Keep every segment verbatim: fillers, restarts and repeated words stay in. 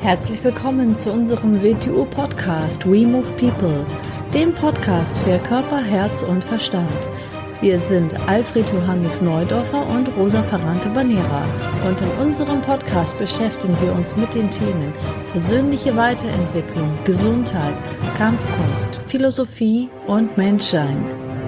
Herzlich willkommen zu unserem W T U-Podcast We Move People, dem Podcast für Körper, Herz und Verstand. Wir sind Alfred Johannes Neudorfer und Rosa Ferrante-Banera und in unserem Podcast beschäftigen wir uns mit den Themen persönliche Weiterentwicklung, Gesundheit, Kampfkunst, Philosophie und Menschsein.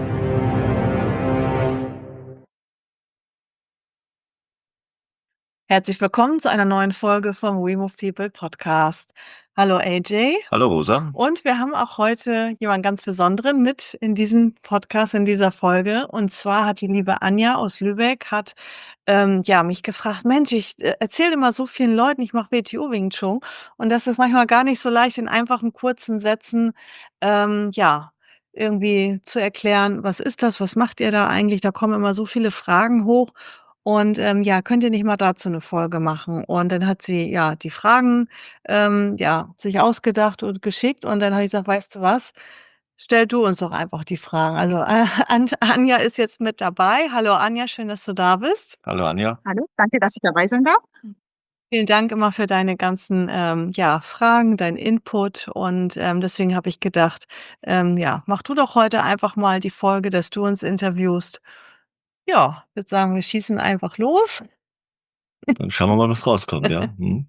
Herzlich willkommen zu einer neuen Folge vom We Move People Podcast. Hallo A J. Hallo Rosa. Und wir haben auch heute jemanden ganz Besonderen mit in diesem Podcast, in dieser Folge. Und zwar hat die liebe Anja aus Lübeck hat ähm, ja, mich gefragt, Mensch, ich äh, erzähle immer so vielen Leuten, ich mache W T U Wing Chun. Und das ist manchmal gar nicht so leicht, in einfachen, kurzen Sätzen, ähm, ja, irgendwie zu erklären, was ist das, was macht ihr da eigentlich? Da kommen immer so viele Fragen hoch. Und ähm, ja, könnt ihr nicht mal dazu eine Folge machen? Und dann hat sie ja die Fragen ähm, ja, sich ausgedacht und geschickt. Und dann habe ich gesagt, weißt du was? Stell du uns doch einfach die Fragen. Also äh, An Anja ist jetzt mit dabei. Hallo Anja, schön, dass du da bist. Hallo Anja. Hallo, danke, dass ich dabei sein darf. Vielen Dank immer für deine ganzen ähm, ja, Fragen, dein Input. Und ähm, deswegen habe ich gedacht, ähm, ja, mach du doch heute einfach mal die Folge, dass du uns interviewst. Ja, ich würde sagen, wir schießen einfach los. Dann schauen wir mal, was rauskommt, ja. Mhm.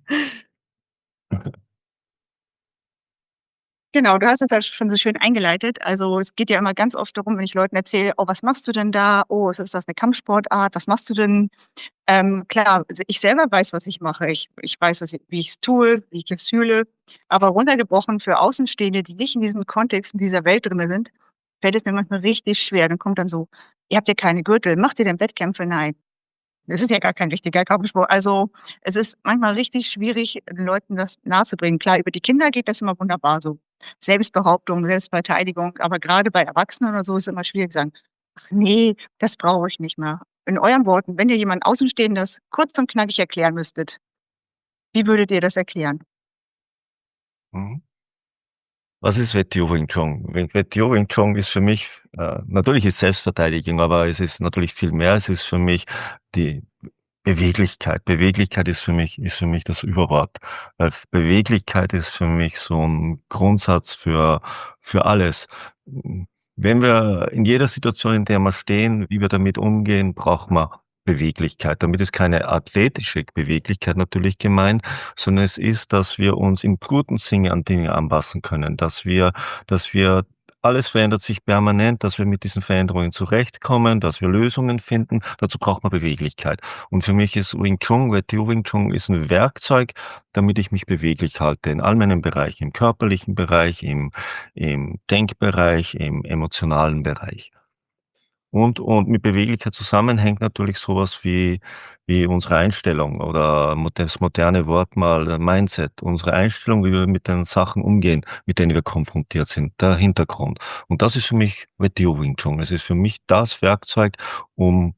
Genau, du hast es ja schon so schön eingeleitet. Also es geht ja immer ganz oft darum, wenn ich Leuten erzähle, oh, was machst du denn da? Oh, ist das eine Kampfsportart? Was machst du denn? Ähm, klar, also ich selber weiß, was ich mache. Ich, ich weiß, was ich, wie ich es tue, wie ich es fühle. Aber runtergebrochen für Außenstehende, die nicht in diesem Kontext, in dieser Welt drin sind, fällt es mir manchmal richtig schwer. Dann kommt dann so, ihr habt ja keine Gürtel, macht ihr denn Wettkämpfe? Nein. Das ist ja gar kein richtiger Kampfsport. Also, es ist manchmal richtig schwierig, den Leuten das nahezubringen. Klar, über die Kinder geht das immer wunderbar so. Selbstbehauptung, Selbstverteidigung, aber gerade bei Erwachsenen oder so ist es immer schwierig zu sagen: „Ach ne, das brauche ich nicht mehr.“ In euren Worten, wenn ihr jemand Außenstehendes kurz und knackig erklären müsstet, wie würdet ihr das erklären? Mhm. Was ist W T U Wing Chun? W T U Wing Chun ist für mich, äh, natürlich ist Selbstverteidigung, aber es ist natürlich viel mehr. Es ist für mich die Beweglichkeit. Beweglichkeit ist für mich ist für mich das Überwort. Weil Beweglichkeit ist für mich so ein Grundsatz für für alles. Hm, wenn wir in jeder Situation, in der wir stehen, wie wir damit umgehen, braucht man Beweglichkeit. Damit ist keine athletische Beweglichkeit natürlich gemeint, sondern es ist, dass wir uns im guten Sinne an Dinge anpassen können, dass wir dass wir alles verändert sich permanent, dass wir mit diesen Veränderungen zurechtkommen, dass wir Lösungen finden. Dazu braucht man Beweglichkeit. Und für mich ist Wing Chun, W T U Wing Chun ist ein Werkzeug, damit ich mich beweglich halte in all meinen Bereichen, im körperlichen Bereich, im im Denkbereich, im emotionalen Bereich. Und und mit Beweglichkeit zusammenhängt natürlich sowas wie wie unsere Einstellung oder mo das moderne Wort mal äh, Mindset, unsere Einstellung, wie wir mit den Sachen umgehen, mit denen wir konfrontiert sind, der Hintergrund. Und das ist für mich W T U Wing Chun. Es ist für mich das Werkzeug, um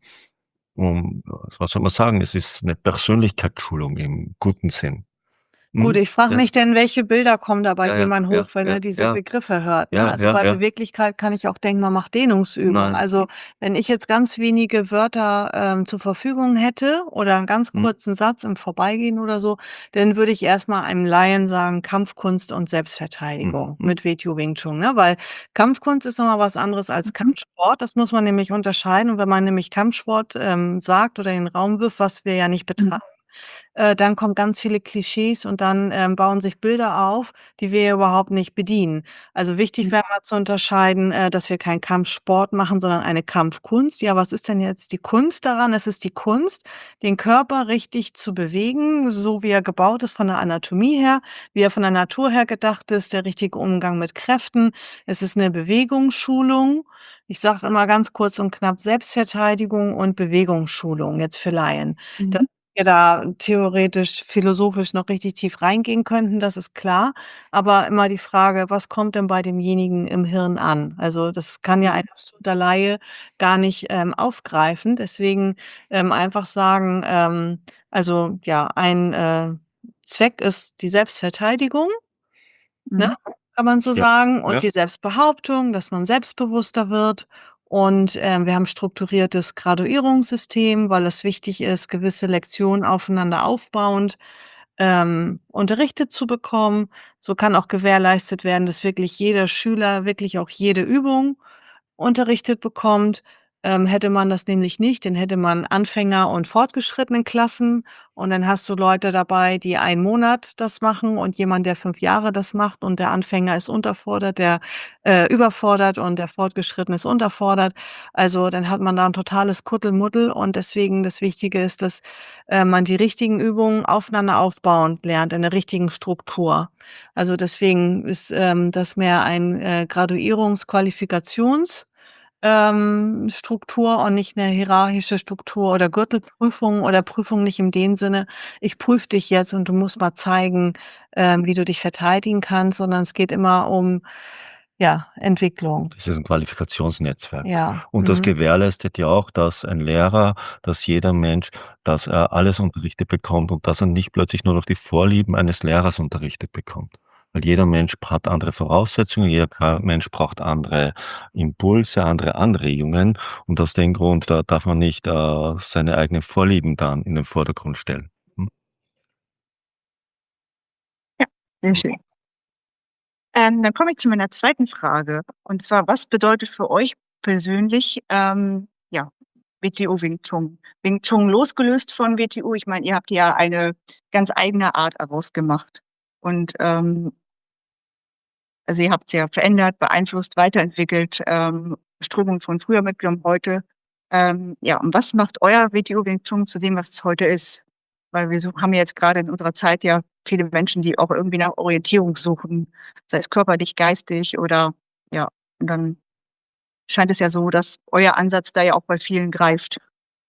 um was soll man sagen? Es ist eine Persönlichkeitsschulung im guten Sinn. Gut, Mhm. ich frage Ja, mich denn, welche Bilder kommen da bei ja, ja, jemand hoch, ja, wenn ja, er diese ja, Begriffe hört, ne? ja, Also, ja, bei ja. Beweglichkeit kann ich auch denken, man macht Dehnungsübungen. Nein. Also, wenn ich jetzt ganz wenige Wörter, ähm, zur Verfügung hätte oder einen ganz Mhm. kurzen Satz im Vorbeigehen oder so, dann würde ich erst mal einem Laien sagen, Kampfkunst und Mhm. Selbstverteidigung Mhm. mit W T U Wing Chun, ne? Weil Kampfkunst ist noch mal was anderes als Mhm. Kampfsport. Das muss man nämlich unterscheiden. Und wenn man nämlich Kampfsport, ähm, sagt oder in den Raum wirft, was wir ja nicht betreiben, äh, dann kommen ganz viele Klischees und dann, ähm, bauen sich Bilder auf, die wir überhaupt nicht bedienen. Also, wichtig Mhm. wäre mal zu unterscheiden, äh, dass wir keinen Kampfsport machen, sondern eine Kampfkunst. Ja, was ist denn jetzt die Kunst daran? Es ist die Kunst, den Körper richtig zu bewegen, so wie er gebaut ist von der Anatomie her, wie er von der Natur her gedacht ist, der richtige Umgang mit Kräften. Es ist 'ne Bewegungsschulung. Ich sage immer ganz kurz und knapp Selbstverteidigung und Bewegungsschulung jetzt für Laien. Mhm. Wir da theoretisch, philosophisch noch richtig tief reingehen könnten, das ist klar. Aber immer die Frage: „Was kommt denn bei demjenigen im Hirn an?“ Also, das kann ja Mhm. ein absoluter Laie gar nicht, ähm, aufgreifen. Deswegen, ähm, einfach sagen, ähm also, ja, ein, äh, Zweck ist die Selbstverteidigung, ne, Mhm. kann man so Ja, sagen, und ja. die Selbstbehauptung, dass man selbstbewusster wird. Und, ähm, wir haben strukturiertes Graduierungssystem, weil es wichtig ist, gewisse Lektionen aufeinander aufbauend, ähm, unterrichtet zu bekommen. So kann auch gewährleistet werden, dass wirklich jeder Schüler wirklich auch jede Übung unterrichtet bekommt. Ähm, hätte man das nämlich nicht, dann hätte man Anfänger und fortgeschrittenen Klassen und dann hast du Leute dabei, die einen Monat das machen und jemand, der fünf Jahre das macht und der Anfänger ist unterfordert, der äh, überfordert und der Fortgeschrittene ist unterfordert. Also, dann hat man da 'n totales Kuddelmuddel und deswegen das Wichtige ist, dass, äh, man die richtigen Übungen aufeinander aufbauend lernt in der richtigen Struktur. Also, deswegen ist, ähm, das mehr ein, äh, Graduierungs Qualifikations ähm, Struktur und nicht 'ne hierarchische Struktur oder Gürtelprüfung oder Prüfung nicht in dem Sinne: „Ich prüfe dich jetzt und du musst mal zeigen, ähm, wie du dich verteidigen kannst“, sondern es geht immer um, ja, Entwicklung. Das ist 'n Qualifikationsnetzwerk. Ja, Und das mhm. gewährleistet ja auch, dass ein Lehrer dass jeder Mensch dass er alles unterrichtet bekommt und dass er nicht plötzlich nur noch die Vorlieben eines Lehrers unterrichtet bekommt. Weil jeder Mensch hat andere Voraussetzungen, jeder Gra Mensch braucht andere Impulse, andere Anregungen und aus dem Grund, da darf man nicht, äh, seine eigenen Vorlieben dann in den Vordergrund stellen. Hm. Ja, sehr schön. Ähm, dann komme ich zu meiner zweiten Frage. Und zwar, was bedeutet für euch persönlich, ähm, ja, W T O Wing Chun? Wing Chun losgelöst von W T O, ich meine, ihr habt ja eine ganz eigene Art daraus gemacht. Und, ähm also, ihr habt's ja verändert, beeinflusst, weiterentwickelt, ähm, Strömungen von früher mitgenommen, heute. Ähm, ja, und was macht euer W T O Wing Chun zu dem, was es heute ist? Weil wir so haben ja jetzt grade in unserer Zeit ja viele Menschen, die auch irgendwie nach Orientierung suchen, sei es körperlich, geistig oder ja, und dann scheint es ja so, dass euer Ansatz da ja auch bei vielen greift.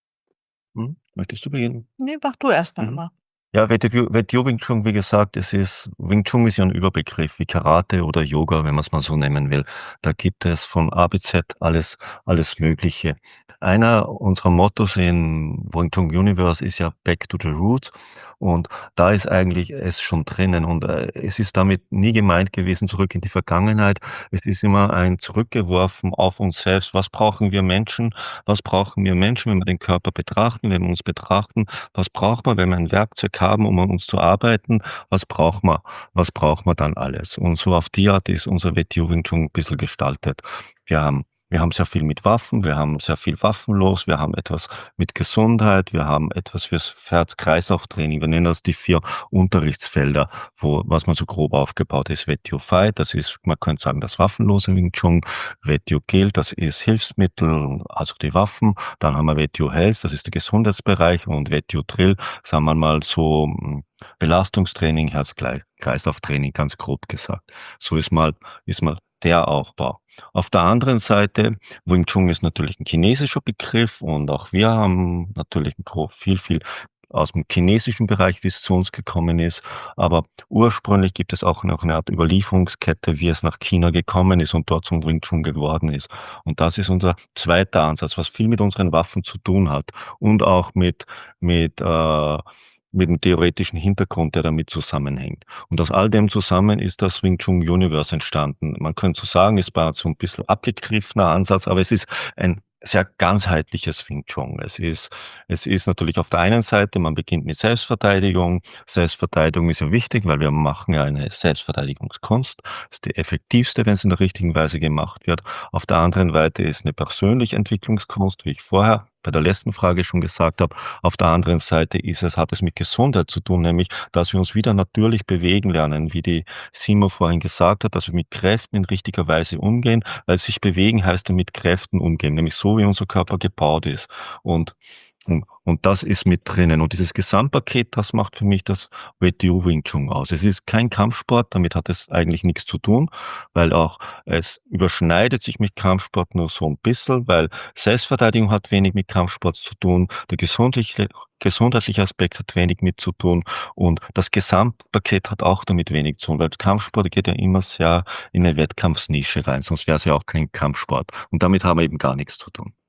Mhm. Möchtest du beginnen? Ne, mach du erst mal Mhm. immer. Ja, WTW WTO Wing Chun, wie gesagt, es ist Wing Chun ist ja 'n Überbegriff wie Karate oder Yoga, wenn man's mal so nennen will. Da gibt es von A bis Z alles alles Mögliche. Einer unserer Mottos in Wing Chun Universe ist ja „Back to the Roots“ und da ist eigentlich es schon drinnen und, äh, es ist damit nie gemeint gewesen, zurück in die Vergangenheit. Es ist immer ein zurückgeworfen auf uns selbst. Was brauchen wir Menschen? Was brauchen wir Menschen, wenn wir den Körper betrachten, wenn wir uns betrachten? Was braucht man, wenn wir ein Werkzeug haben, um an uns zu arbeiten? Was braucht man? Was braucht man dann alles? Und so auf die Art ist unser WTO Wing Chun 'n bisschen gestaltet. Wir haben wir haben sehr viel mit Waffen, wir haben sehr viel waffenlos, wir haben etwas mit Gesundheit, wir haben etwas fürs Herz-Kreislauf-Training. Wir nennen das die vier Unterrichtsfelder, wo was man so grob aufgebaut ist. WTO Fight, das ist man könnte sagen, das waffenlose Wing Chun. WTO Kill, das ist Hilfsmittel, also die Waffen. Dann haben wir WTO Health, das ist der Gesundheitsbereich und WTO Drill, sagen wir mal so, hm, Belastungstraining, Herz-Klei Kreislauf-Training, ganz grob gesagt. So ist mal ist mal der Aufbau. Auf der anderen Seite, Wing Chun ist natürlich 'n chinesischer Begriff und auch wir haben natürlich 'n gro viel, viel aus'm chinesischen Bereich, wie's zu uns gekommen ist. Aber ursprünglich gibt es auch noch 'ne Art Überlieferungskette, wie es nach China gekommen ist und dort zum Wing Chun geworden ist. Und das ist unser zweiter Ansatz, was viel mit unseren Waffen zu tun hat und auch mit mit, äh mit'm theoretischen Hintergrund, der damit zusammenhängt. Und aus all dem zusammen ist das Wing Chun Universe entstanden. Man könnte so sagen, es war so 'n bisschen abgegriffener Ansatz, aber es ist ein sehr ganzheitliches Wing Chun. Es ist es ist natürlich auf der einen Seite, man beginnt mit Selbstverteidigung. Selbstverteidigung ist ja wichtig, weil wir machen ja eine Selbstverteidigungskunst. Ist die effektivste, wenn's in der richtigen Weise gemacht wird. Auf der anderen Seite ist 'ne persönliche Entwicklungskunst, wie ich vorher bei der letzten Frage schon gesagt habe. Auf der anderen Seite ist es hat es mit Gesundheit zu tun, nämlich, dass wir uns wieder natürlich bewegen lernen, wie die Simo vorhin gesagt hat, dass wir mit Kräften in richtiger Weise umgehen, weil sich bewegen heißt ja mit Kräften umgehen, nämlich so, wie unser Körper gebaut ist. Und und und das ist mit drinnen. Und dieses Gesamtpaket, das macht für mich das WTO Wing Chun aus. Es ist kein Kampfsport, damit hat es eigentlich nix zu tun, weil auch es überschneidet sich mit Kampfsport nur so 'n bisschen, weil Selbstverteidigung hat wenig mit Kampfsport zu tun. Der gesundliche gesundheitliche Aspekt hat wenig mit zu tun und das Gesamtpaket hat auch damit wenig zu tun, weil Kampfsport geht ja immer sehr in 'ne Wettkampfsnische rein, sonst wär's ja auch kein Kampfsport. Und damit haben wir eben gar nix zu tun.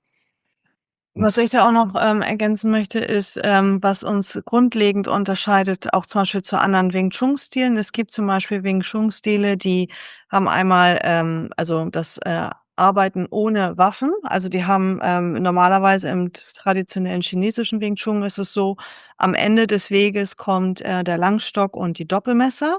Was ich da auch noch, ähm, ergänzen möchte, ist, ähm, was uns grundlegend unterscheidet, auch zum Beispiel zu anderen Wing Chun Stilen. Es gibt zum Beispiel Wing Chun Stile, die haben einmal, ähm, also das, äh, arbeiten ohne Waffen. Also, die haben, ähm normalerweise im t traditionellen chinesischen Wing Chun ist es so, am Ende des Weges kommt, äh, der Langstock und die Doppelmesser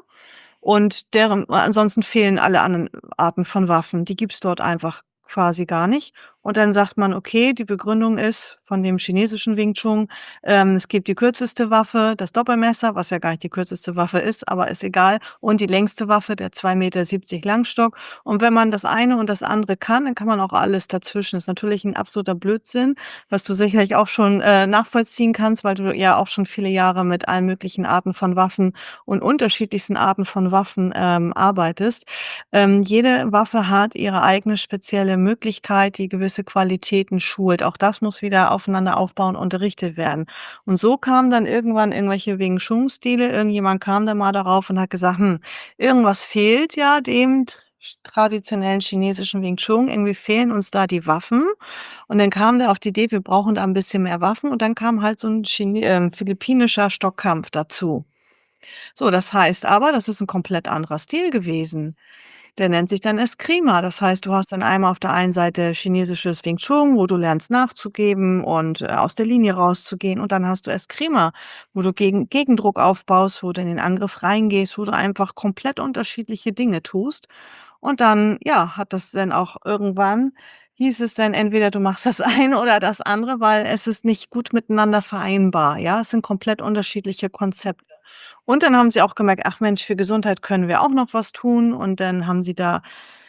und deren ansonsten fehlen alle anderen Arten von Waffen. Die gibt's dort einfach quasi gar nicht. Und dann sagt man: „Okay, die Begründung ist von dem chinesischen Wing Chun, ähm, es gibt die kürzeste Waffe, das Doppelmesser", was ja gar nicht die kürzeste Waffe ist, aber ist egal, und die längste Waffe, der zwei Meter siebzig Langstock. Und wenn man das eine und das andere kann, dann kann man auch alles dazwischen. Ist natürlich 'n absoluter Blödsinn, was du sicherlich auch schon, äh, nachvollziehen kannst, weil du ja auch schon viele Jahre mit allen möglichen Arten von Waffen und unterschiedlichsten Arten von Waffen, ähm, arbeitest. Ähm, jede Waffe hat ihre eigene spezielle Möglichkeit, die gewisse Qualitäten schult. Auch das muss wieder aufeinander aufbauen, unterrichtet werden. Und so kamen dann irgendwann irgendwelche Wing Chun Stile. Irgendjemand kam dann mal darauf und hat gesagt: „Hm, irgendwas fehlt ja dem t sch traditionellen chinesischen Wing Chun. Irgendwie fehlen uns da die Waffen." Und dann kam der auf die Idee, wir brauchen da 'n bisschen mehr Waffen und dann kam halt so 'n Chine ähm, philippinischer Stockkampf dazu. So, das heißt aber, das ist 'n komplett anderer Stil gewesen. Der nennt sich dann Eskrima. Das heißt, du hast dann einmal auf der einen Seite chinesisches Wing Chun, wo du lernst nachzugeben und, äh, aus der Linie rauszugehen. Und dann hast du Eskrima, wo du Gegen Gegendruck aufbaust, wo du in den Angriff reingehst, wo du einfach komplett unterschiedliche Dinge tust. Und dann, ja, hat das dann auch irgendwann hieß es dann entweder du machst das eine oder das andere, weil es ist nicht gut miteinander vereinbar, ja? Es sind komplett unterschiedliche Konzepte. Und dann haben sie auch gemerkt: „Ach Mensch, für Gesundheit können wir auch noch was tun." Und dann haben sie da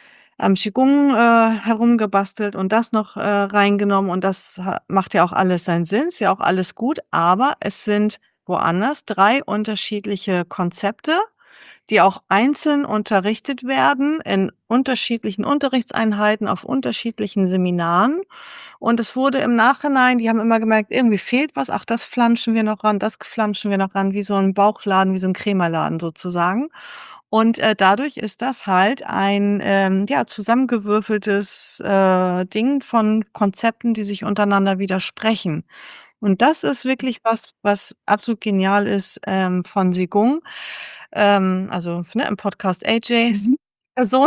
am Qigong, äh, herumgebastelt und das noch, äh, reingenommen und das ha macht ja auch alles seinen Sinn, ist ja auch alles gut, aber es sind woanders drei unterschiedliche Konzepte, die auch einzeln unterrichtet werden in unterschiedlichen Unterrichtseinheiten auf unterschiedlichen Seminaren. Und es wurde im Nachhinein die haben immer gemerkt, irgendwie fehlt was, ach, das flanschen wir noch ran, das k flanschen wir noch ran, wie so 'n Bauchladen, wie so 'n Krämerladen sozusagen. Und, äh, dadurch ist das halt ein, ähm, ja, zusammengewürfeltes, äh, Ding von Konzepten, die sich untereinander widersprechen. Und das ist wirklich was, was absolut genial ist, ähm, von Qigong. Ähm, also, f ne, im Podcast AJ ist Mhm. Person.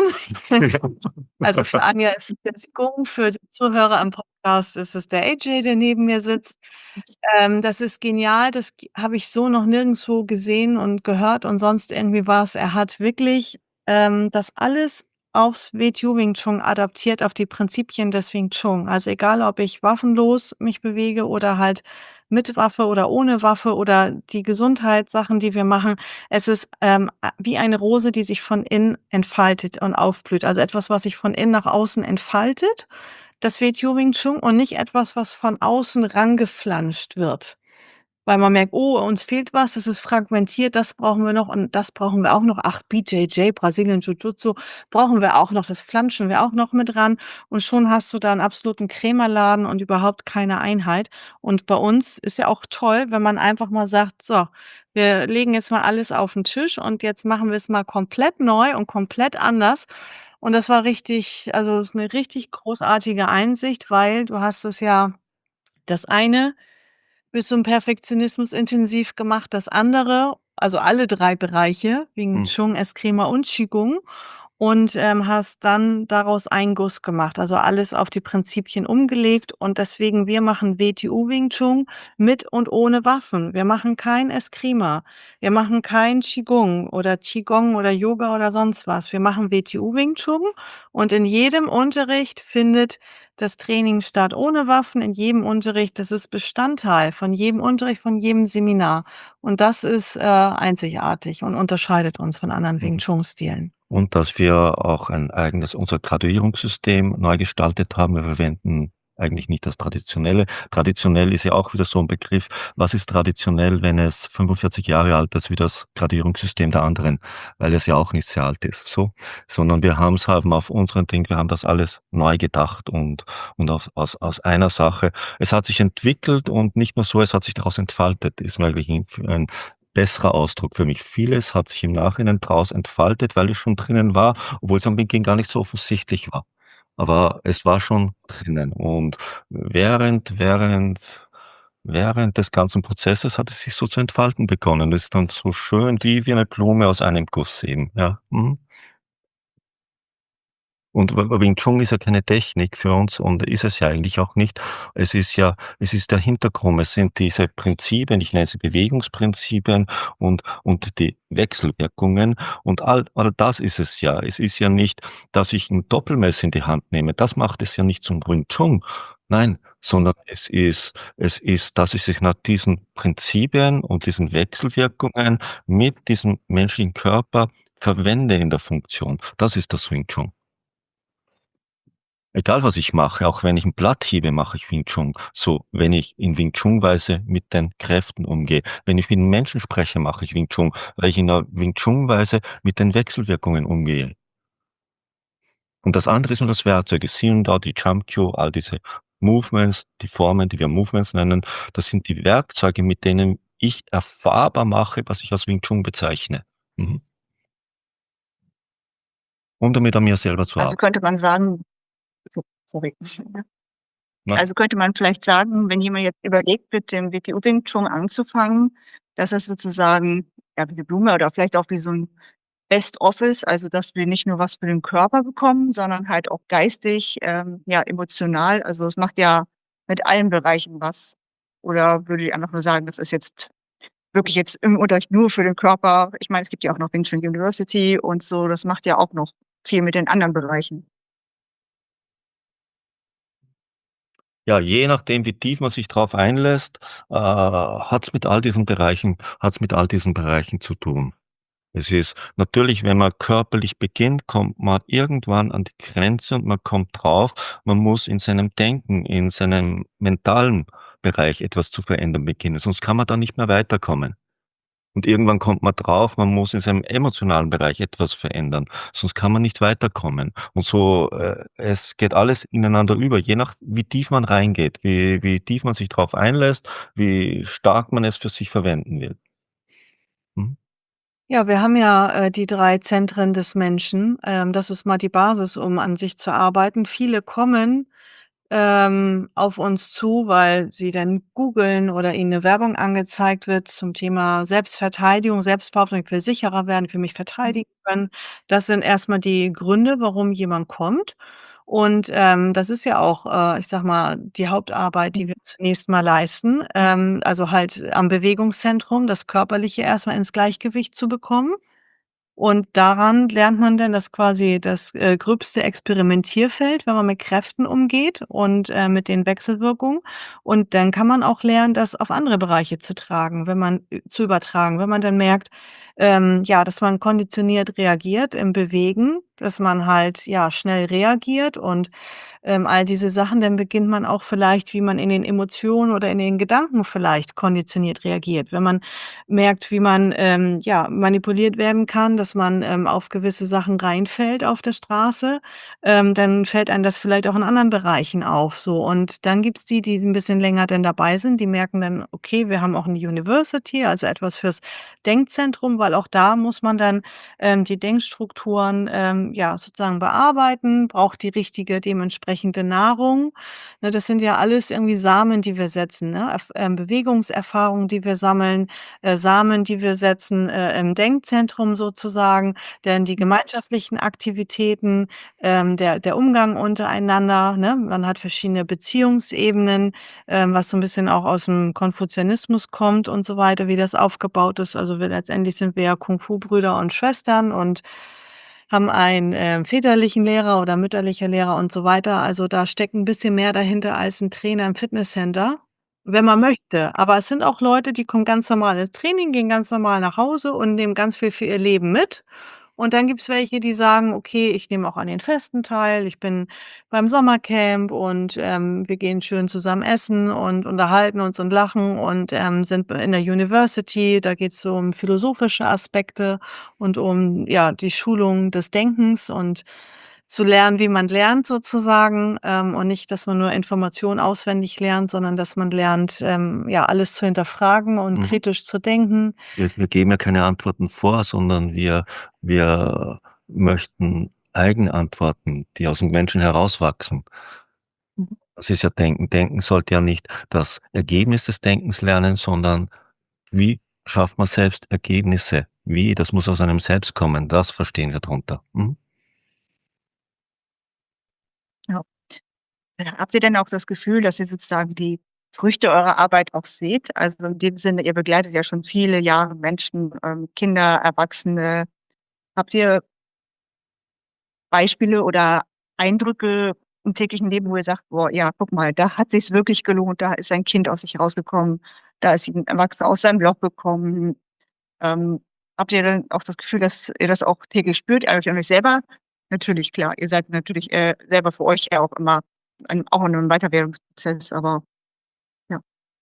Also, für Anja ist es der Qigong, für die Zuhörer am Podcast ist es der AJ, der neben mir sitzt. Ähm, das ist genial, das g habe ich so noch nirgendswo gesehen und gehört und sonst irgendwie was. Er hat wirklich, ähm, das alles aufs WTO Wing Chun adaptiert, auf die Prinzipien des Wing Chun. Also, egal, ob ich waffenlos mich bewege oder halt mit Waffe oder ohne Waffe oder die Gesundheitssachen, die wir machen. Es ist, ähm, a wie eine Rose, die sich von innen entfaltet und aufblüht. Also, etwas, was sich von innen nach außen entfaltet, das WTO Wing Chun und nicht etwas, was von außen rangeflanscht wird. Weil man merkt: „Oh, uns fehlt was, das ist fragmentiert, das brauchen wir noch und das brauchen wir auch noch. Ach, B J J, Brazilian Jiu-Jitsu brauchen wir auch noch, das flanschen wir auch noch mit ran." Und schon hast du da 'n absoluten Krämerladen und überhaupt keine Einheit. Und bei uns ist ja auch toll, wenn man einfach mal sagt: „So, wir legen jetzt mal alles auf 'n Tisch und jetzt machen wir's mal komplett neu und komplett anders." Und das war richtig also, ist 'ne richtig großartige Einsicht, weil du hast es ja das eine bis zum Perfektionismus intensiv gemacht, das andere also, alle drei Bereiche, Wing Mhm. Chun, Eskrima und Qigong und, ähm, hast dann daraus einen Guss gemacht, also, alles auf die Prinzipien umgelegt und deswegen wir machen WTO Wing Chun mit und ohne Waffen. Wir machen kein Eskrima. Wir machen kein Qigong oder Qigong oder Yoga oder sonst was. Wir machen WTO Wing Chun und in jedem Unterricht findet das Training statt ohne Waffen, in jedem Unterricht. Das ist Bestandteil von jedem Unterricht, von jedem Seminar. Und das ist, äh, einzigartig und unterscheidet uns von anderen Wing Mhm. Chun Stilen. Und dass wir auch ein eigenes unser Graduierungssystem neu gestaltet haben. Wir verwenden eigentlich nicht das Traditionelle. Traditionell ist ja auch wieder so 'n Begriff. Was ist traditionell, wenn es fünfundvierzig Jahre alt ist wie das Graduierungssystem der anderen? Weil es ja auch nicht sehr alt ist, so. Sondern wir haben's haben auf unseren Ding wir haben das alles neu gedacht und und auf aus aus einer Sache. Es hat sich entwickelt und nicht nur so, es hat sich daraus entfaltet, ist mir eigentlich 'n ein besserer Ausdruck für mich. Vieles hat sich im Nachhinein draus entfaltet, weil es schon drinnen war, obwohl's am Beginn gar nicht so offensichtlich war. Aber es war schon drinnen und während während während des ganzen Prozesses hat es sich so zu entfalten begonnen. Ist dann so schön wie wie eine Blume aus einem Guss eben, ja. Mhm. Und W Wing Chun ist ja keine Technik für uns und ist es ja eigentlich auch nicht. Es ist ja es ist der Hintergrund. Es sind diese Prinzipien, ich nenne sie Bewegungsprinzipien und und die Wechselwirkungen und all all das ist es ja. Es ist ja nicht, dass ich 'n Doppelmesser in die Hand nehme. Das macht es ja nicht zum Wing Chun. Nein, sondern es ist es ist, dass ich sich nach diesen Prinzipien und diesen Wechselwirkungen mit diesem menschlichen Körper verwende in der Funktion. Das ist das Wing Chun. Egal was ich mache, auch wenn ich 'n Blatt hebe, mache ich Wing Chun. So, wenn ich in Wing Chun-Weise mit den Kräften umgehe. Wenn ich mit Menschen spreche, mache ich Wing Chun, weil ich in 'ner Wing Chun-Weise mit den Wechselwirkungen umgehe. Und das andere ist nur das Werkzeug, die Silen Dao, die Jump Kyo, all diese Movements, die Formen, die wir Movements nennen, das sind die Werkzeuge, mit denen ich erfahrbar mache, was ich als Wing Chun bezeichne. Mhm. Um damit an mir selber zu Also arbeiten. könnte man sagen so sorry. Ne? Also könnte man vielleicht sagen, wenn jemand jetzt überlegt, mit dem W T O Wing Chun anzufangen, dass es sozusagen, ja, wie 'ne Blume oder vielleicht auch wie so 'n Best of ist, also dass wir nicht nur was für den Körper bekommen, sondern halt auch geistig, ähm, ja, emotional. Also, es macht ja mit allen Bereichen was. Oder würdet ihr einfach nur sagen, das ist jetzt wirklich jetzt im Unterricht nur für den Körper? Ich meine, es gibt ja auch noch Wing Chun University und so, das macht ja auch noch viel mit den anderen Bereichen. Ja, je nachdem, wie tief man sich drauf einlässt, äh, hat's mit all diesen Bereichen hat's mit all diesen Bereichen zu tun. Es ist natürlich, wenn man körperlich beginnt, kommt man irgendwann an die Grenze und man kommt drauf, man muss in seinem Denken, in seinem mentalen Bereich etwas zu verändern beginnen, sonst kann man da nicht mehr weiterkommen. Und irgendwann kommt man drauf, man muss in seinem emotionalen Bereich etwas verändern, sonst kann man nicht weiterkommen. Und so, äh, es geht alles ineinander über, je nach wie tief man reingeht, wie wie tief man sich drauf einlässt, wie stark man es für sich verwenden will. Mhm. Ja, wir haben ja, äh, die drei Zentren des Menschen. Ähm, das ist mal die Basis, um an sich zu arbeiten. Viele kommen, ähm, auf uns zu, weil sie dann googeln oder ihnen 'ne Werbung angezeigt wird zum Thema Selbstverteidigung, Selbstbehauptung: „Ich will sicherer werden, ich will mich Mhm. verteidigen können.“ Das sind erst mal die Gründe, warum jemand kommt. Und, ähm, das ist ja auch, äh, ich sage mal, die Hauptarbeit, die Mhm. wir zunächst mal leisten, ähm, also halt am Bewegungszentrum, das Körperliche erst mal ins Gleichgewicht zu bekommen. Und daran lernt man dann das quasi das, äh, gröbste Experimentierfeld, wenn man mit Kräften umgeht und, äh, mit den Wechselwirkungen. Und dann kann man auch lernen, das auf andere Bereiche zu tragen, wenn man ü zu übertragen. Wenn man dann merkt, ähm, ja, dass man konditioniert reagiert im Bewegen, dass man halt, ja, schnell reagiert und, ähm, all diese Sachen, dann beginnt man auch vielleicht, wie man in den Emotionen oder in den Gedanken vielleicht konditioniert reagiert. Wenn man merkt, wie man, ähm, ja, manipuliert werden kann, dass man, ähm, auf gewisse Sachen reinfällt auf der Straße, ähm, dann fällt einem das vielleicht auch in anderen Bereichen auf, so. Und dann gibt's die, die 'n bisschen länger dann dabei sind, die merken dann: „Okay, wir haben auch 'ne University, also etwas fürs Denkzentrum“, weil auch da muss man dann, ähm, die Denkstrukturen, ähm, ja, sozusagen bearbeiten, braucht die richtige dementsprechende Nahrung. Ne, das sind ja alles irgendwie Samen, die wir setzen, ne? Erf ähm, Bewegungserfahrungen, die wir sammeln, äh, Samen, die wir setzen, äh, im Denkzentrum sozusagen, denn die Mhm. gemeinschaftlichen Aktivitäten, ähm, der der Umgang untereinander, ne? Man hat verschiedene Beziehungsebenen, ähm, was so 'n bisschen auch aus'm Konfuzianismus kommt und so weiter, wie das aufgebaut ist. Also, wir letztendlich sind wir ja Kung-Fu-Brüder und Schwestern und haben einen, ähm, väterlichen Lehrer oder mütterlicher Lehrer und so weiter. Also, da steckt 'n bisschen mehr dahinter als 'n Trainer im Fitnesscenter, wenn man möchte. Aber es sind auch Leute, die kommen ganz normal ins Training, gehen ganz normal nach Hause und nehmen ganz viel für ihr Leben mit. Und dann gibt's welche, die sagen: „Okay, ich nehme auch an den Festen teil. Ich bin beim Sommercamp und, ähm, wir gehen schön zusammen essen und unterhalten uns und lachen und, ähm, sind in der University.“ Da geht's so um philosophische Aspekte und um, ja, die Schulung des Denkens und zu lernen, wie man lernt sozusagen, ähm, und nicht, dass man nur Informationen auswendig lernt, sondern dass man lernt, ähm, ja, alles zu hinterfragen und Mhm. kritisch zu denken. Wir wir geben ja keine Antworten vor, sondern wir wir möchten Eigenantworten, die aus'm Menschen herauswachsen. Mhm. Das ist ja Denken. Denken sollte ja nicht das Ergebnis des Denkens lernen, sondern wie schafft man selbst Ergebnisse? Wie? Das muss aus einem selbst kommen. Das verstehen wir drunter. Mhm. Ja. Habt ihr denn auch das Gefühl, dass ihr sozusagen die Früchte eurer Arbeit auch seht? Also in dem Sinne, ihr begleitet ja schon viele Jahre Menschen, ähm, Kinder, Erwachsene. Habt ihr Beispiele oder Eindrücke im täglichen Leben, wo ihr sagt: „Boah, ja, guck mal, da hat sich's wirklich gelohnt, da ist ein Kind aus sich rausgekommen, da ist 'n Erwachsener aus seinem Loch gekommen." Ähm, habt ihr dann auch das Gefühl, dass ihr das auch täglich spürt, ihr euch an euch selber? Natürlich, klar, ihr seid natürlich, äh, selber für euch ja auch immer ein auch in 'nem Weiterwerdungsprozess, aber ja.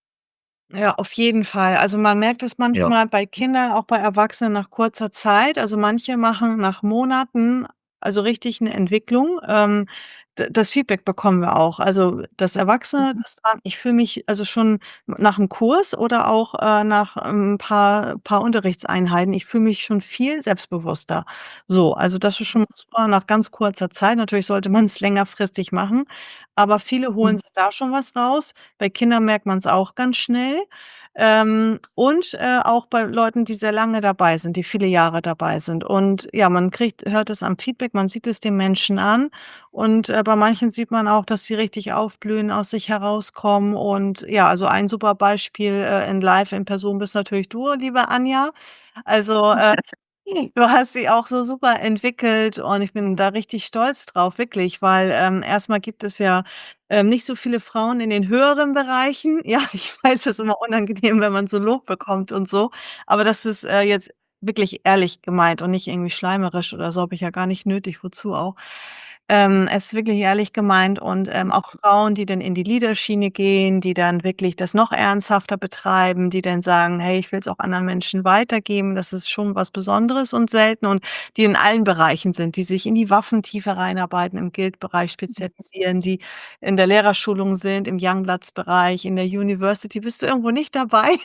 Ja, auf jeden Fall. Also, man merkt es Ja. manchmal bei Kindern, auch bei Erwachsenen nach kurzer Zeit. Also, manche machen nach Monaten, also, richtig 'ne Entwicklung. Ähm, d das Feedback bekommen wir auch. Also, dass Erwachsene Mhm. das sagen: „Ich fühle mich also schon nach 'm Kurs oder auch, äh, nach 'n paar paar Unterrichtseinheiten ich fühle mich schon viel selbstbewusster." So, also, das ist schon mal super nach ganz kurzer Zeit. Natürlich sollte man's längerfristig machen, aber viele holen Mhm. sich da schon was raus. Bei Kindern merkt man's auch ganz schnell. Ähm, und, äh, auch bei Leuten, die sehr lange dabei sind, die viele Jahre dabei sind. Und ja, man kriegt hört es am Feedback, man sieht es den Menschen an. Und, äh, bei manchen sieht man auch, dass sie richtig aufblühen, aus sich herauskommen. Und ja, also, ein super Beispiel, äh, in live in Person bist natürlich du, liebe Anja. Also, äh, du hast sie auch so super entwickelt und ich bin da richtig stolz drauf, wirklich, weil, ähm, erst mal gibt es ja, ähm, nicht so viele Frauen in den höheren Bereichen. Ja, ich weiß, das ist immer unangenehm, wenn man so Lob bekommt und so, aber das ist, äh, jetzt wirklich ehrlich gemeint und nicht irgendwie schleimerisch oder so, habe ich ja gar nicht nötig, wozu auch? Ähm, es ist wirklich ehrlich gemeint und, ähm, auch Frauen, die dann in die Leader-Schiene gehen, die dann wirklich das noch ernsthafter betreiben, die dann sagen: „Hey, ich will's auch anderen Menschen weitergeben." Das ist schon was Besonderes und selten und die in allen Bereichen sind, die sich in die Waffen tiefer reinarbeiten, im Guild-Bereich spezialisieren, die in der Lehrerschulung sind, im Youngbloods-Bereich, in der University. Bist du irgendwo nicht dabei?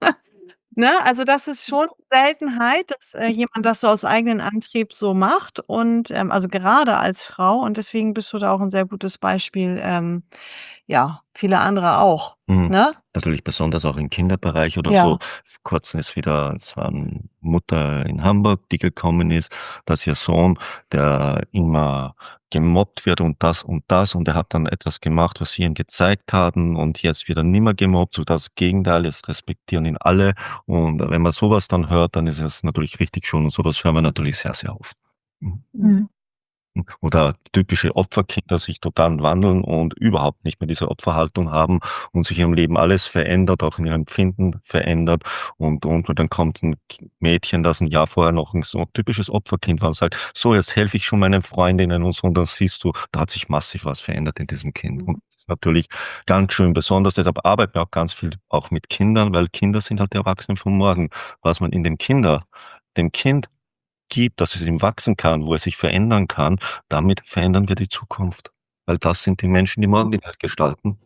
Ne, also, das ist schon Seltenheit, dass, äh, jemand das so aus eigenem Antrieb so macht und, ähm also, gerade als Frau und deswegen bist du da auch 'n sehr gutes Beispiel, ähm, ja, viele andere auch, Mhm. ne? Natürlich besonders auch im Kinderbereich oder so. Ja. Vor Kurzem ist wieder es war 'ne Mutter in Hamburg, die gekommen ist, dass ihr Sohn, der immer gemobbt wird und das und das und er hat dann etwas gemacht, was wir ihm gezeigt haben und jetzt wird er nimmer gemobbt, so das Gegenteil, jetzt respektieren ihn alle. Und wenn man so was dann hört, dann ist es natürlich richtig schön und so was hören wir natürlich sehr, sehr oft. Mhm. Mhm. Oder typische Opferkinder sich total wandeln und überhaupt nicht mehr diese Opferhaltung haben und sich im Leben alles verändert, auch in ihrem Empfinden verändert. Und und und dann kommt 'n K Mädchen, das 'n Jahr vorher noch 'n so typisches Opferkind war und sagt: „So, jetzt helfe ich schon meinen Freundinnen" und so. Und dann siehst du, da hat sich massiv was verändert in diesem Kind. Und Mhm. das ist natürlich ganz schön besonders. Deshalb arbeiten wir auch ganz viel auch mit Kindern, weil Kinder sind halt die Erwachsenen von morgen. Was man in dem Kinder dem Kind gibt, dass es ihm wachsen kann, wo er sich verändern kann, damit verändern wir die Zukunft. Weil das sind die Menschen, die morgen die Welt gestalten.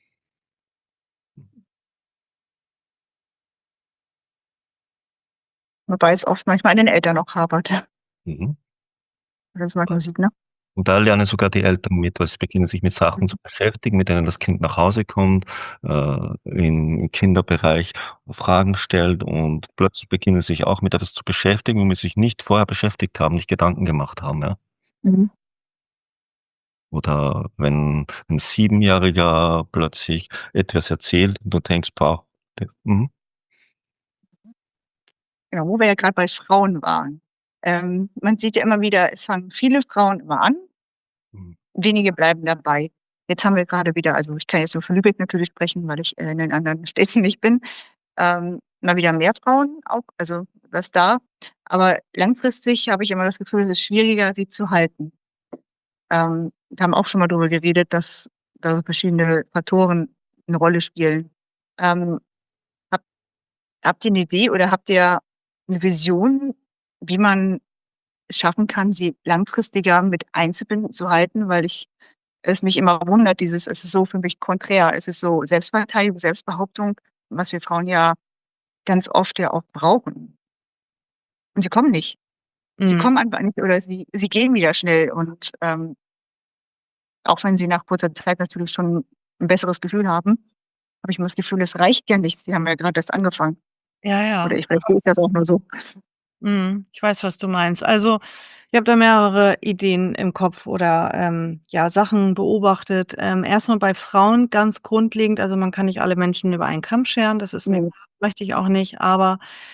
Wobei es oft manchmal an den Eltern noch hapert. Mhm. Wenn man's manchmal sieht, ne? Und da lernen sogar die Eltern mit, weil sie beginnen sich mit Sachen Mhm. zu beschäftigen, mit denen das Kind nach Hause kommt, äh, im Kinderbereich Fragen stellt und plötzlich beginnen sich auch mit etwas zu beschäftigen, womit sie sich nicht vorher beschäftigt haben, nicht Gedanken gemacht haben, ja. Mhm. Oder wenn 'n Siebenjähriger plötzlich etwas erzählt und du denkst: „Boah, das" mhm. Genau, wo wir ja grad bei Frauen waren. Ähm, man sieht ja immer wieder, es fangen viele Frauen immer an Mhm. wenige bleiben dabei. Jetzt haben wir grade wieder also, ich kann jetzt nur für Lübeck natürlich sprechen, weil ich, äh, in den anderen Städten nicht bin, ähm, mal wieder mehr Frauen auch, also, was da. Aber langfristig habe ich immer das Gefühl, es ist schwieriger, sie zu halten. Ähm, wir haben auch schon mal drüber geredet, dass da so verschiedene Faktoren 'ne Rolle spielen. Ähm, habt habt ihr 'ne Idee oder habt ihr 'ne Vision, wie man es schaffen kann, sie langfristiger mit einzubinden, zu halten? Weil ich es mich immer wundert, dieses es ist so für mich konträr. Es ist so Selbstverteidigung, Selbstbehauptung, was wir Frauen ja ganz oft ja auch brauchen. Und sie kommen nicht. Sie Mhm. kommen einfach nicht oder sie sie gehen wieder schnell und, ähm auch wenn sie nach kurzer Zeit natürlich schon 'n besseres Gefühl haben, habe ich immer das Gefühl, es reicht ja nicht. Sie haben ja grad erst angefangen. Ja, Oder ja. ich vielleicht sehe ich das auch nur so. Mhm. Ich weiß, was du meinst. Also, ich habe da mehrere Ideen im Kopf oder, ähm, ja, Sachen beobachtet. Ähm, erst mal bei Frauen ganz grundlegend, also, man kann nicht alle Menschen über einen Kamm scheren, das ist mir Ne. klar, möchte ich auch nicht, aber,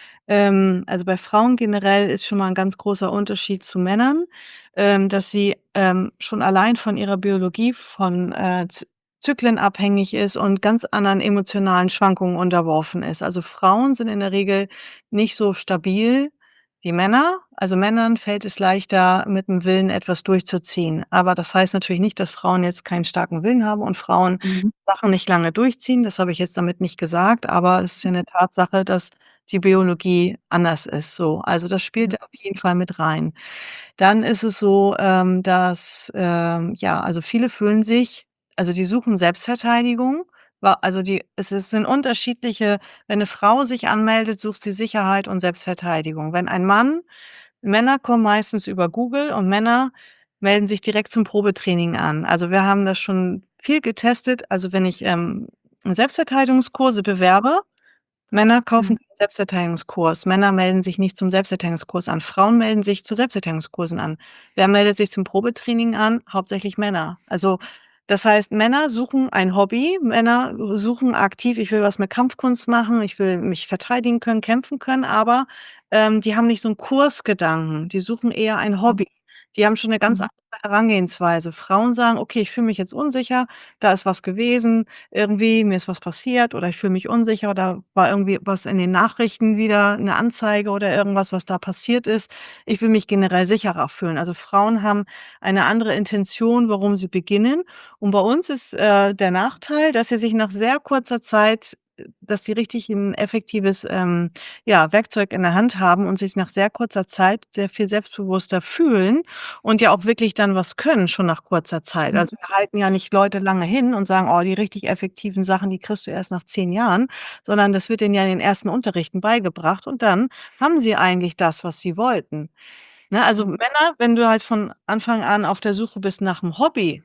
ähm, also, bei Frauen generell ist schon mal 'n ganz großer Unterschied zu Männern, ähm, dass sie, ähm, schon allein von ihrer Biologie von, äh, Z Zyklen abhängig ist und ganz anderen emotionalen Schwankungen unterworfen ist. Also, Frauen sind in der Regel nicht so stabil wie Männer. Also, Männern fällt es leichter, mit'm Willen etwas durchzuziehen. Aber das heißt natürlich nicht, dass Frauen jetzt keinen starken Willen haben und Frauen Mhm. Sachen nicht lange durchziehen. Das habe ich jetzt damit nicht gesagt, aber es ist ja 'ne Tatsache, dass die Biologie anders ist so. Also, das spielt Mhm. da auf jeden Fall mit rein. Dann ist es so, ähm, dass, ähm, ja, also, viele fühlen sich also, die suchen Selbstverteidigung, wa also, die es es sind unterschiedliche wenn 'ne Frau sich anmeldet, sucht sie Sicherheit und Selbstverteidigung. Wenn ein Mann Männer kommen meistens über Google und Männer melden sich direkt zum Probetraining an. Also, wir haben das schon viel getestet. Also, wenn ich, ähm, Selbstverteidigungskurse bewerbe Männer kaufen Mhm. keinen Selbstverteidigungskurs. Männer melden sich nicht zum Selbstverteidigungskurs an. Frauen melden sich zu Selbstverteidigungskursen an. Wer meldet sich zum Probetraining an? Hauptsächlich Männer. Also, das heißt, Männer suchen ein Hobby. Männer suchen aktiv: „Ich will was mit Kampfkunst machen, ich will mich verteidigen können, kämpfen können“, aber, ähm, die haben nicht so 'n Kursgedanken. Die suchen eher ein Mhm. Hobby. Die haben schon 'ne ganz Mhm. andere Herangehensweise. Frauen sagen: „Okay, ich fühle mich jetzt unsicher, da ist was gewesen, irgendwie, mir ist was passiert oder ich fühle mich unsicher oder war irgendwie was in den Nachrichten wieder, 'ne Anzeige oder irgendwas, was da passiert ist. Ich will mich generell sicherer fühlen.“ Also, Frauen haben eine andere Intention, warum sie beginnen. Und bei uns ist, äh, der Nachteil, dass sie sich nach sehr kurzer Zeit dass sie richtig 'n effektives, ähm, ja, Werkzeug in der Hand haben und sich nach sehr kurzer Zeit sehr viel selbstbewusster fühlen und ja auch wirklich dann was können schon nach kurzer Zeit. Mhm. Also, wir halten ja nicht Leute lange hin und sagen: „Oh, die richtig effektiven Sachen, die kriegst du erst nach zehn Jahren“, sondern das wird denen ja in den ersten Unterrichten beigebracht und dann haben sie eigentlich das, was sie wollten. Ne, also, Mhm. Männer, wenn du halt von Anfang an auf der Suche bist nach 'm Hobby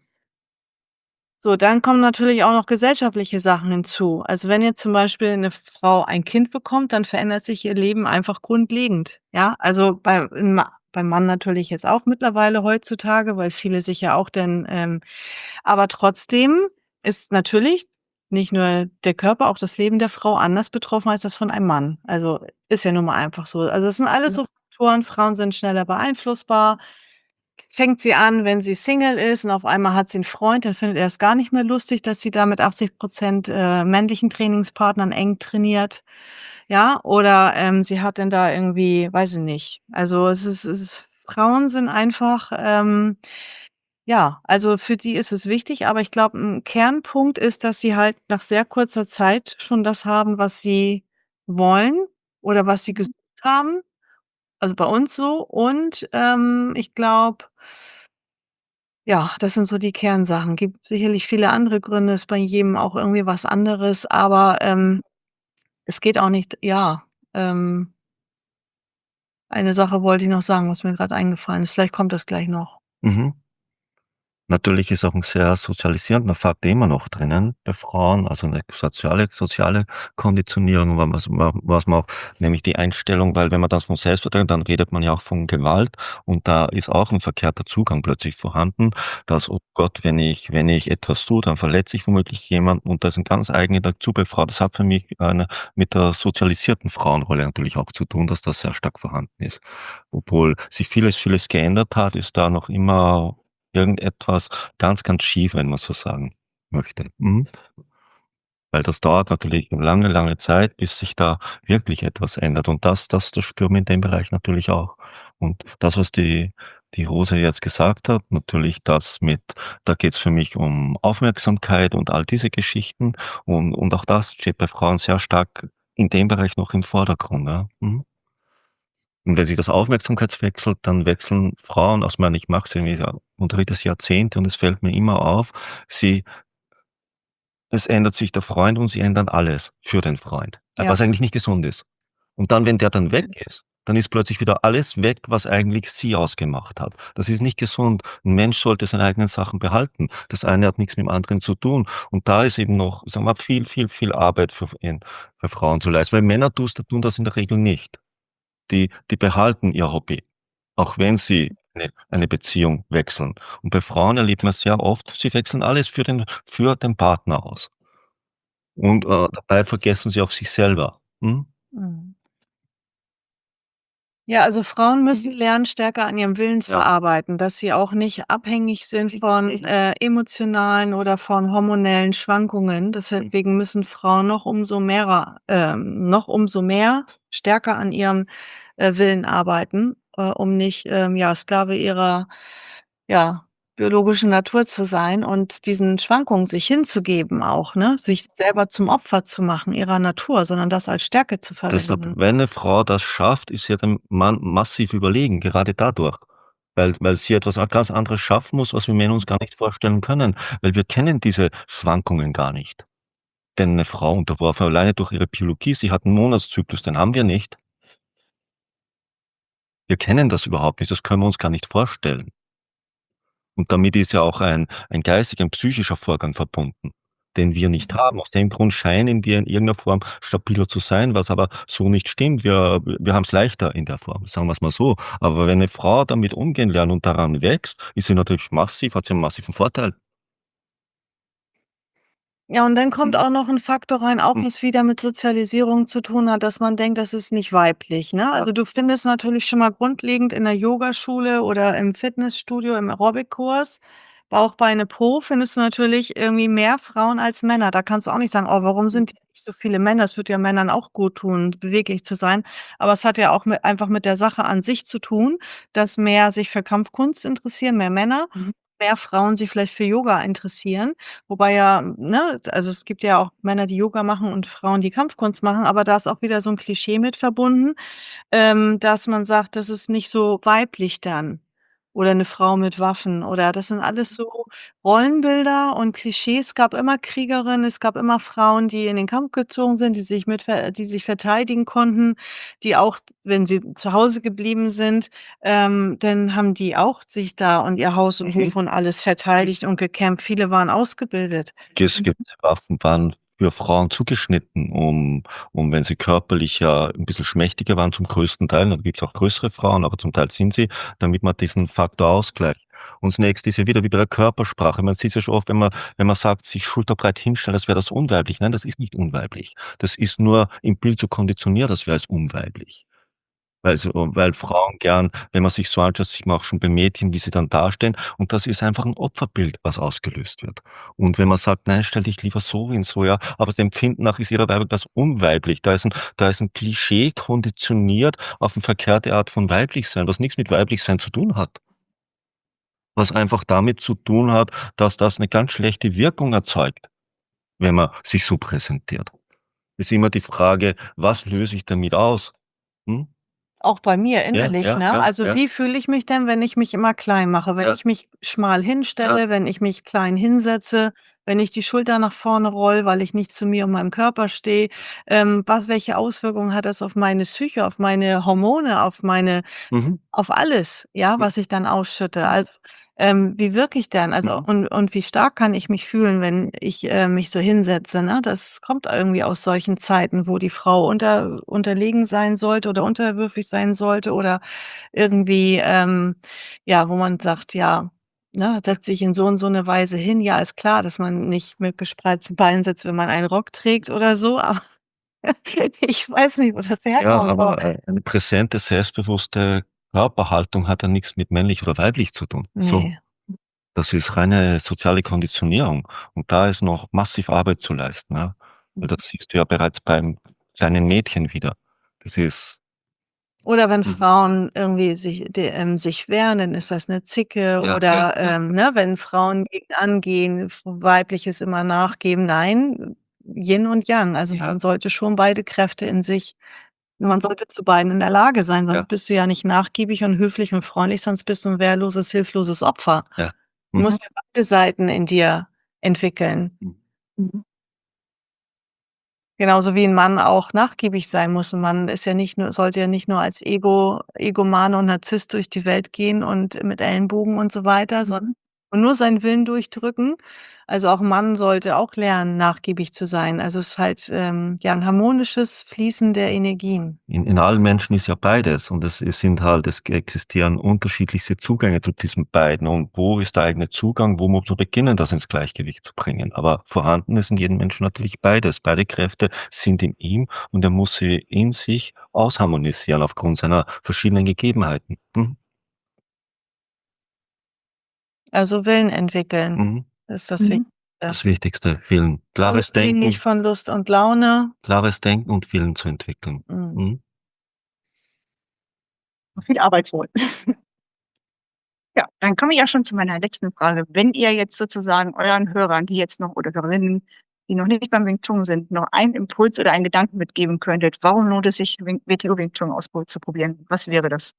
so, dann kommen natürlich auch noch gesellschaftliche Sachen hinzu. Also, wenn jetzt zum Beispiel 'ne Frau ein Kind bekommt, dann verändert sich ihr Leben einfach grundlegend, ja? Also, bei Ma beim Mann natürlich jetzt auch mittlerweile heutzutage, weil viele sich ja auch dann, ähm aber trotzdem ist natürlich nicht nur der Körper, auch das Leben der Frau anders betroffen als das von einem Mann. Also, ist ja nun mal einfach so. Also, es sind alles Ja. so Faktoren. Frauen sind schneller beeinflussbar. Fängt sie an, wenn sie Single ist und auf einmal hat sie 'n Freund, dann findet er es gar nicht mehr lustig, dass sie da mit achtzig Prozent, äh, männlichen Trainingspartnern eng trainiert, ja? Oder, ähm, sie hat dann da irgendwie weiß ich nicht. Also, es ist es ist Frauen sind einfach, ähm ja, also, für die ist es wichtig, aber ich glaube, 'n Kernpunkt ist, dass sie halt nach sehr kurzer Zeit schon das haben, was sie wollen oder was sie Mhm. gesucht haben. Also, bei uns so und, ähm, ich glaube ja, das sind so die Kernsachen. Gibt sicherlich viele andere Gründe, ist bei jedem auch irgendwie was anderes, aber, ähm, es geht auch nicht ja, ähm eine Sache wollte ich noch sagen, was mir grad eingefallen ist. Vielleicht kommt das gleich noch. Mhm. Natürlich ist auch 'n sehr sozialisierender Faktor immer noch drinnen bei Frauen, also 'ne soziale soziale Konditionierung, wa was ma was man auch nämlich die Einstellung weil wenn man das von Selbstverteidigung dann redet man ja auch von Gewalt und da ist auch 'n verkehrter Zugang plötzlich vorhanden, dass: „Oh Gott, wenn ich wenn ich etwas tue, dann verletze ich womöglich jemanden“, und das ist 'n ganz eigener dazu bei Frau. Das hat für mich eine mit der sozialisierten Frauenrolle natürlich auch zu tun, dass das sehr stark vorhanden ist. Obwohl sich vieles, vieles geändert hat, ist da noch immer irgendetwas ganz, ganz schief, wenn man so sagen möchte. Mhm. Weil das dauert natürlich 'ne lange, lange Zeit, bis sich da wirklich etwas ändert und das das das spüren wir in dem Bereich natürlich auch. Und das, was die die Rose jetzt gesagt hat, natürlich das mit da geht's für mich um Aufmerksamkeit und all diese Geschichten und und auch das steht bei Frauen sehr stark in dem Bereich noch im Vordergrund, ja. Mhm. Und wenn sich das Aufmerksamkeitswechselt, dann wechseln Frauen aus meine ich mache es irgendwie ja unterrichte das Jahrzehnte und es fällt mir immer auf, sie es ändert sich der Freund und sie ändern alles für den Freund, Ja. was eigentlich nicht gesund ist. Und dann, wenn der dann weg Mhm. ist, dann ist plötzlich wieder alles weg, was eigentlich sie ausgemacht hat. Das ist nicht gesund. 'N Mensch sollte seine eigenen Sachen behalten. Das eine hat nix mit dem anderen zu tun. Und da ist eben noch, sagen wir, viel, viel, viel Arbeit für f in für Frauen zu leisten, weil Männer tust tun das in der Regel nicht. die die behalten ihr Hobby, auch wenn sie eine eine Beziehung wechseln. Und bei Frauen erlebt man sehr oft, sie wechseln alles für den für den Partner aus. Und, äh, dabei vergessen sie auf sich selber. Mhm. Mhm. Ja, also Frauen müssen Mhm. lernen, stärker an ihrem Willen zu Ja. arbeiten, dass sie auch nicht abhängig sind von, äh, emotionalen oder von hormonellen Schwankungen. Deswegen müssen Frauen noch umso mehrer ähm, noch umso mehr stärker an ihrem, äh, Willen arbeiten, äh, um nicht, ähm, ja, Sklave ihrer, ja, biologischen Natur zu sein und diesen Schwankungen sich hinzugeben auch, ne? Sich selber zum Opfer zu machen ihrer Natur, sondern das als Stärke zu Deshalb, verwenden. wenn 'ne Frau das schafft, ist sie ja dem Mann massiv überlegen, gerade dadurch. Weil weil sie etwas a ganz anderes schaffen muss, was wir Männer uns gar nicht vorstellen können, weil wir kennen diese Schwankungen gar nicht. Denn 'ne Frau unterworfen alleine durch ihre Biologie, sie hat 'n Monatszyklus, den haben wir nicht. Wir kennen das überhaupt nicht, das können wir uns gar nicht vorstellen. Und damit ist ja auch ein ein geistiger, ein psychischer Vorgang verbunden, den wir nicht haben. Aus dem Grund scheinen wir in irgendeiner Form stabiler zu sein, was aber so nicht stimmt. Wir wir haben's leichter in der Form, sagen wir's mal so. Aber wenn 'ne Frau damit umgehen lernt und daran wächst, ist sie natürlich massiv hat sie 'n massiven Vorteil. Ja, und dann kommt Mhm. auch noch 'n Faktor rein, auch Hm. was wieder mit Sozialisierung zu tun hat, dass man denkt, das ist nicht weiblich, ne? Also, du findest natürlich schon mal grundlegend in der Yogaschule oder im Fitnessstudio, im Aerobic-Kurs, Bauch, Beine, Po, findest du natürlich irgendwie mehr Frauen als Männer. Da kannst du auch nicht sagen: „Oh, warum sind hier nicht so viele Männer?“ Es würde ja Männern auch guttun, beweglich zu sein. Aber es hat ja auch mit einfach mit der Sache an sich zu tun, dass mehr sich für Kampfkunst interessieren, mehr Männer, Mhm. mehr Frauen sich vielleicht für Yoga interessieren. Wobei ja, ne also, es gibt ja auch Männer, die Yoga machen und Frauen, die Kampfkunst machen, aber da ist auch wieder so 'n Klischee mit verbunden, ähm, dass man sagt, das ist nicht so weiblich dann oder 'ne Frau mit Waffen oder das sind alles so Rollenbilder und Klischees. Es gab immer Kriegerinnen, es gab immer Frauen, die in den Kampf gezogen sind, die sich mit ver die sich verteidigen konnten, die auch, wenn sie zu Hause geblieben sind, ähm, dann haben die auch sich da und ihr Haus und Mhm. Hof und alles verteidigt und gekämpft. Viele waren ausgebildet. Es Mhm. gibt Waffen waren für Frauen zugeschnitten, um um wenn sie körperlich ja 'n bisschen schmächtiger waren zum größten Teil, dann gibt's auch größere Frauen, aber zum Teil sind sie, damit man diesen Faktor ausgleicht. Und das Nächste ist ja wieder wie bei der Körpersprache. Man sieht's ja schon oft, wenn man wenn man sagt, sich schulterbreit hinstellen, als wäre das unweiblich. Nein, das ist nicht unweiblich. Das ist nur im Bild so konditioniert, als wäre es unweiblich. Weil so weil Frauen gern, wenn man sich so anschaut, sieht man auch schon bei Mädchen, wie sie dann dastehen und das ist einfach 'n Opferbild, was ausgelöst wird. Und wenn man sagt: „Nein, stell dich lieber so hin“, so, ja, aber das Empfinden nach ist ihrer Weiblichkeit das unweiblich. Da ist 'n da ist 'n Klischee konditioniert auf 'ne verkehrte Art von Weiblichsein, was nix mit Weiblichsein zu tun hat. Was einfach damit zu tun hat, dass das 'ne ganz schlechte Wirkung erzeugt, wenn man sich so präsentiert. Ist immer die Frage: „Was löse ich damit aus?“ Hm? Auch bei mir Ja, innerlich, ja, ne? ja, Also, ja. wie fühle ich mich denn, wenn ich mich immer klein mache, wenn Ja. ich mich schmal Ja. hinstelle, wenn ich mich klein hinsetze, wenn ich die Schulter nach vorne rolle, weil ich nicht zu mir und meinem Körper stehe? Ähm, was welche Auswirkungen hat das auf meine Psyche, auf meine Hormone, auf meine Mhm. auf alles, ja, Mhm. was ich dann ausschütte? Also, ähm, wie wirke ich denn? Also Mhm. und und wie stark kann ich mich fühlen, wenn ich, äh, mich so hinsetze, ne? Das kommt irgendwie aus solchen Zeiten, wo die Frau unter unterlegen sein sollte oder unterwürfig sein sollte oder irgendwie, ähm, ja, wo man sagt, ja, ne: „Setz dich in so und so 'ne Weise hin.“ Ja, ist klar, dass man nicht mit gespreizten Beinen sitzt, wenn man einen Rock trägt oder so, aber ich weiß nicht, wo das Ja, herkommt, aber aber, äh, eine präsente, selbstbewusste Körperhaltung hat ja nix mit männlich oder weiblich zu tun. So. Ne. Das ist reine soziale Konditionierung und da ist noch massiv Arbeit zu leisten, ja? Weil Mhm. das siehst du ja bereits beim kleinen Mädchen wieder. Das ist Oder wenn Mhm. Frauen irgendwie sich de ähm, sich wehren, dann ist das 'ne Zicke Ja, ja, oder, ja. ähm, ne, wenn Frauen gegen angehen, f Weibliches immer nachgeben. Nein, Yin und Yang. Also, Ja. man sollte schon beide Kräfte in sich man sollte zu beiden in der Lage sein, Ja. sonst bist du ja nicht nachgiebig und höflich und freundlich, sonst bist du 'n wehrloses, hilfloses Opfer. Ja. Du Mhm. musst ja beide Seiten in dir entwickeln. Mhm. Mhm. Genauso wie 'n Mann auch nachgiebig sein muss. 'N Mann ist ja nicht nur sollte ja nicht nur als Ego Egomane und Narzisst durch die Welt gehen und mit Ellenbogen und so weiter, sondern Mhm. und nur seinen Willen durchdrücken. Also, auch 'n Mann sollte auch lernen, nachgiebig zu sein. Also, es ist halt, ähm, ja, 'n harmonisches Fließen der Energien. In in allen Menschen ist ja beides und es es sind halt es existieren unterschiedlichste Zugänge zu diesen beiden. Und wo ist der eigene Zugang? Wo muss man beginnen, das ins Gleichgewicht zu bringen? Aber vorhanden ist in jedem Menschen natürlich beides. Beide Kräfte sind in ihm und er muss sie in sich ausharmonisieren aufgrund seiner verschiedenen Gegebenheiten. Mhm. Also, Willen entwickeln Mhm. ist das Mhm. Wichtigste. Das Wichtigste, Willen. Klares Unabhängig Denken von Lust und Laune. klares Denken und Willen zu entwickeln. Mhm. Mhm. Viel Arbeit wohl. Ja, dann komme ich auch schon zu meiner letzten Frage. Wenn ihr jetzt sozusagen euren Hörern, die jetzt noch oder Hörerinnen, die noch nicht beim Wing Chun sind, noch einen Impuls oder einen Gedanken mitgeben könntet, warum lohnt es sich, Wing W T O Wing Chun auszuprobieren? Was wäre das?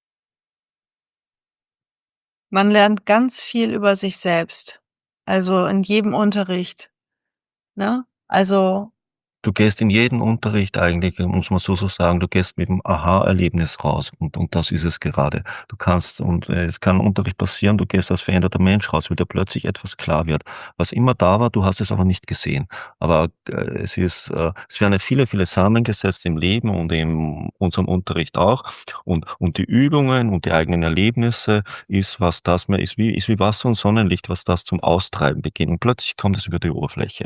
Man lernt ganz viel über sich selbst, also, in jedem Unterricht, ne? Also Du gehst in jeden Unterricht eigentlich, muss man so so sagen, du gehst mit 'm Aha-Erlebnis raus und und das ist es gerade. Du kannst und äh, es kann im Unterricht passieren, du gehst als veränderter Mensch raus, weil dir plötzlich etwas klar wird. Was immer da war, du hast es aber nicht gesehen. Aber, äh, es ist äh, es werden ja viele, viele Samen gesetzt im Leben und in unserem Unterricht auch. Und und die Übungen und die eigenen Erlebnisse ist, was das mehr ist wie ist wie Wasser und Sonnenlicht, was das zum Austreiben beginnt. Und plötzlich kommt es über die Oberfläche.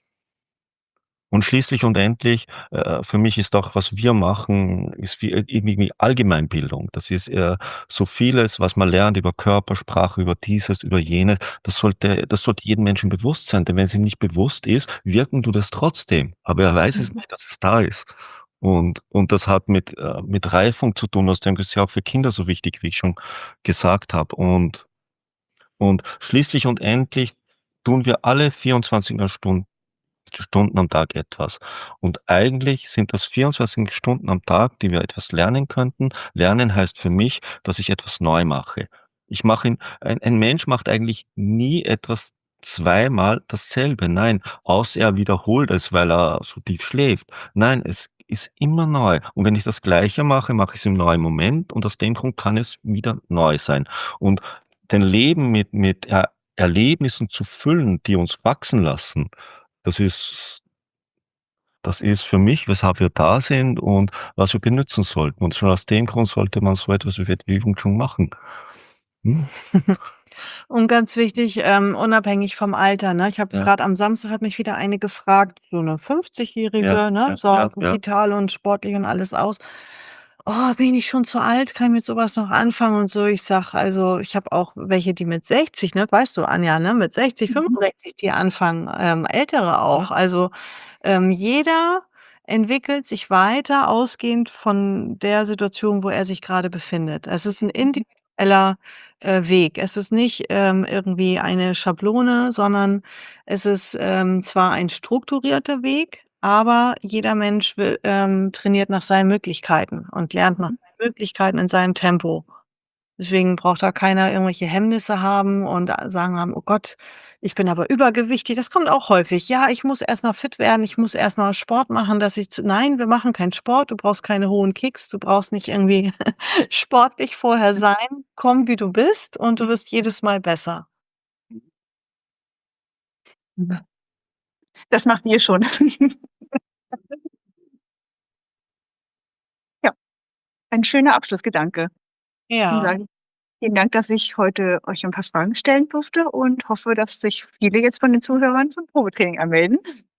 Und schließlich und endlich, äh, für mich ist auch, was wir machen, ist wie irgendwie Allgemeinbildung. Das ist, äh, so vieles, was man lernt über Körpersprache, über dieses, über jenes. Das sollte das sollte jedem Menschen bewusst sein, denn wenn es ihm nicht bewusst ist, wirken tut es trotzdem, aber er weiß es Mhm. nicht, dass es da ist. Und und das hat mit äh, mit Reifung zu tun, aus dem ist ja auch für Kinder so wichtig, wie ich schon gesagt habe. Und und schließlich und endlich tun wir alle vierundzwanzig Stunden Stunden am Tag etwas. Und eigentlich sind das vierundzwanzig Stunden am Tag, die wir etwas lernen könnten. Lernen heißt für mich, dass ich etwas neu mache. Ich mache ihn ein ein Mensch macht eigentlich nie etwas zweimal dasselbe. Nein, außer er wiederholt es, weil er so tief schläft. Nein, es ist immer neu. Und wenn ich das Gleiche mache, mache ich es im neuen Moment und aus dem Grund kann es wieder neu sein. Und dein Leben mit mit Er Erlebnissen zu füllen, die uns wachsen lassen, das ist das ist für mich, weshalb wir da sind und was wir benutzen sollten. Und schon aus dem Grund sollte man so etwas wie Wing Chun machen. Mhm. Und ganz wichtig, ähm, unabhängig vom Alter, ne? Ich habe Ja. grad am Samstag hat mich wieder eine gefragt, so 'ne Ja, Fünfzigjährige, ne, ja, sah ja, ja. vital und sportlich und alles aus. „Oh, bin ich schon zu alt? Kann ich mit so was noch anfangen?“ und so. Ich sage, also, ich habe auch welche, die mit sechzig, ne, weißt du, Anja, ne, mit sechzig, Mhm. fünfundsechzig, die anfangen, ähm, Ältere auch. Also, ähm, jeder entwickelt sich weiter, ausgehend von der Situation, wo er sich grade befindet. Es ist 'n Mhm. individueller, äh, Weg. Es ist nicht, ähm, irgendwie eine Schablone, sondern es ist, ähm, zwar ein strukturierter Weg, aber jeder Mensch will ähm, trainiert nach seinen Möglichkeiten und lernt nach Mhm. seinen Möglichkeiten in seinem Tempo. Deswegen braucht da keiner irgendwelche Hemmnisse haben und a sagen haben: „Oh Gott, ich bin aber übergewichtig.“ Das kommt auch häufig. „Ja, ich muss erst mal fit werden. Ich muss erst mal Sport machen, dass ich zu“ Nein, wir machen keinen Sport. Du brauchst keine hohen Kicks. Du brauchst nicht irgendwie sportlich vorher sein. Komm, wie du bist und du wirst jedes Mal besser. Das macht ihr schon. Ja, ein schöner Abschlussgedanke. Dann Ja. sage ich vielen Dank, dass ich heute euch 'n paar Fragen stellen durfte und hoffe, dass sich viele jetzt von den Zuhörern zum Probetraining anmelden.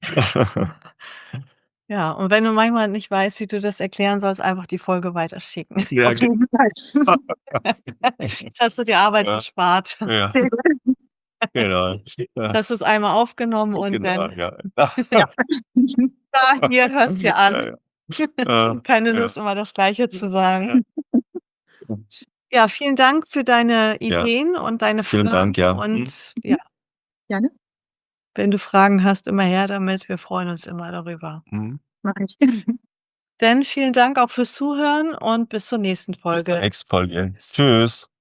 Ja, und wenn du manchmal nicht weißt, wie du das erklären sollst, einfach die Folge weiterschicken. Ja, Auf ge jeden Fall. Jetzt hast du dir Arbeit Ja. gespart. Ja. Sehr gut. Genau. Jetzt Ja. hast du's einmal aufgenommen und Genau, dann ja. ja. Da, hier, hörst dir Ja, an. ja. Ah, Keine ja. Lust, immer das Gleiche zu sagen. Ja. Ja, vielen Dank für deine Ja. Ideen und deine Vielen Fragen Dank, ja. Mhm. und ja. Mhm. Gerne. Wenn du Fragen hast, immer her damit. Wir freuen uns immer darüber. Mhm. Mache ich. Dann vielen Dank auch fürs Zuhören und bis zur nächsten Bis zur Folge. nächsten Folge. Tschüss.